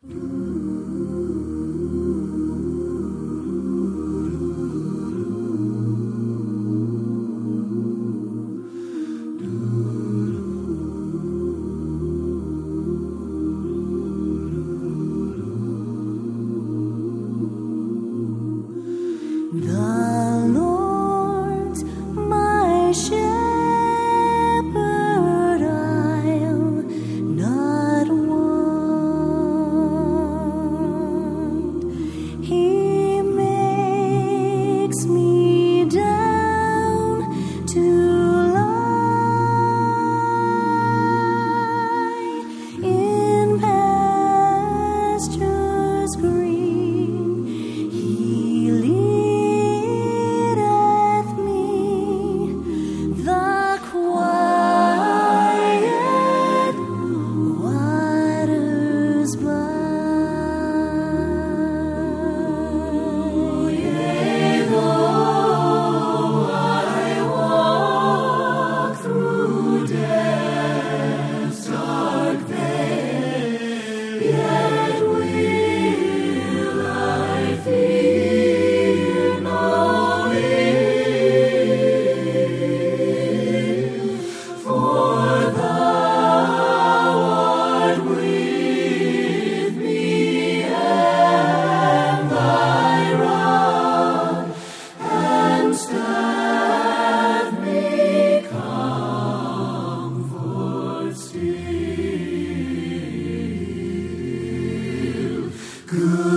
The Lord's my shepherd, I'll not want. He makes me down to lie in pastures green. He leadeth me the quiet waters by. Yea, though I walk through death's dark vale, yet will I fear no ill, for thou art with me, and thy rod and staff me comfort still. Good